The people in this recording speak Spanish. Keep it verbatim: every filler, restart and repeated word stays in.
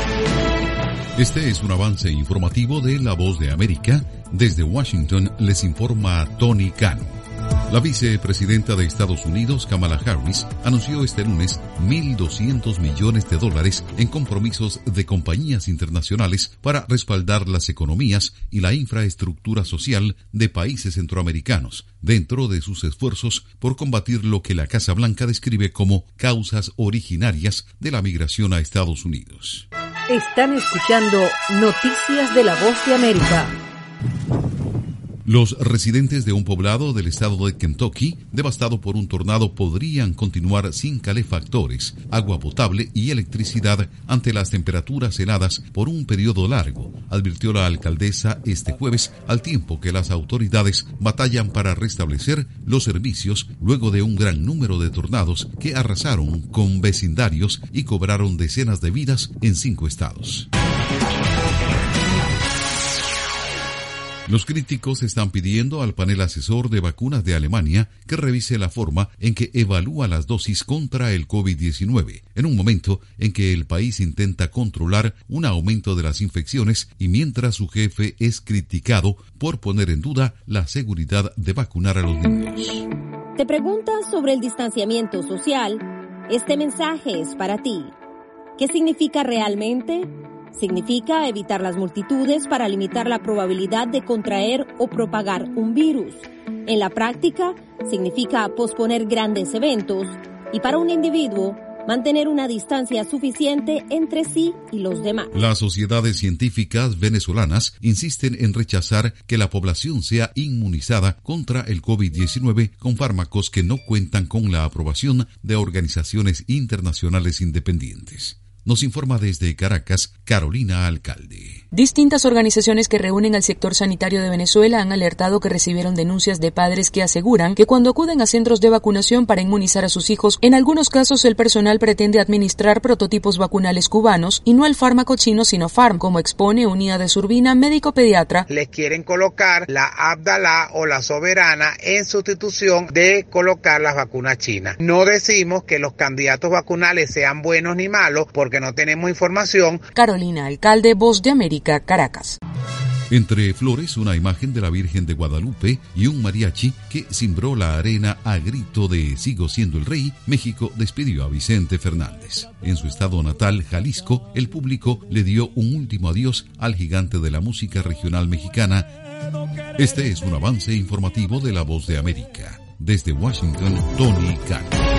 Este es un avance informativo de La Voz de América. Desde Washington les informa Tony Cano. La vicepresidenta de Estados Unidos, Kamala Harris, anunció este lunes mil doscientos millones de dólares en compromisos de compañías internacionales para respaldar las economías y la infraestructura social de países centroamericanos, dentro de sus esfuerzos por combatir lo que la Casa Blanca describe como causas originarias de la migración a Estados Unidos. Están escuchando Noticias de La Voz de América. Los residentes de un poblado del estado de Kentucky, devastado por un tornado, podrían continuar sin calefactores, agua potable y electricidad ante las temperaturas heladas por un periodo largo, advirtió la alcaldesa este jueves, al tiempo que las autoridades batallan para restablecer los servicios luego de un gran número de tornados que arrasaron con vecindarios y cobraron decenas de vidas en cinco estados. Los críticos están pidiendo al panel asesor de vacunas de Alemania que revise la forma en que evalúa las dosis contra el COVID diecinueve, en un momento en que el país intenta controlar un aumento de las infecciones y mientras su jefe es criticado por poner en duda la seguridad de vacunar a los niños. ¿Te preguntas sobre el distanciamiento social? Este mensaje es para ti. ¿Qué significa realmente? Significa evitar las multitudes para limitar la probabilidad de contraer o propagar un virus. En la práctica, significa posponer grandes eventos y para un individuo, mantener una distancia suficiente entre sí y los demás. Las sociedades científicas venezolanas insisten en rechazar que la población sea inmunizada contra el COVID diecinueve con fármacos que no cuentan con la aprobación de organizaciones internacionales independientes. Nos informa desde Caracas, Carolina Alcalde. Distintas organizaciones que reúnen al sector sanitario de Venezuela han alertado que recibieron denuncias de padres que aseguran que cuando acuden a centros de vacunación para inmunizar a sus hijos, en algunos casos el personal pretende administrar prototipos vacunales cubanos y no el fármaco chino Sinopharm, como expone Unida de Surbina, médico pediatra. Les quieren colocar la Abdalá o la Soberana en sustitución de colocar las vacunas chinas. No decimos que los candidatos vacunales sean buenos ni malos, porque no tenemos información. Carolina Alcalde, Voz de América, Caracas. Entre flores, una imagen de la Virgen de Guadalupe y un mariachi que cimbró la arena a grito de "Sigo siendo el rey", México despidió a Vicente Fernández. En su estado natal, Jalisco, el público le dio un último adiós al gigante de la música regional mexicana. Este es un avance informativo de La Voz de América. Desde Washington, Tony Cano.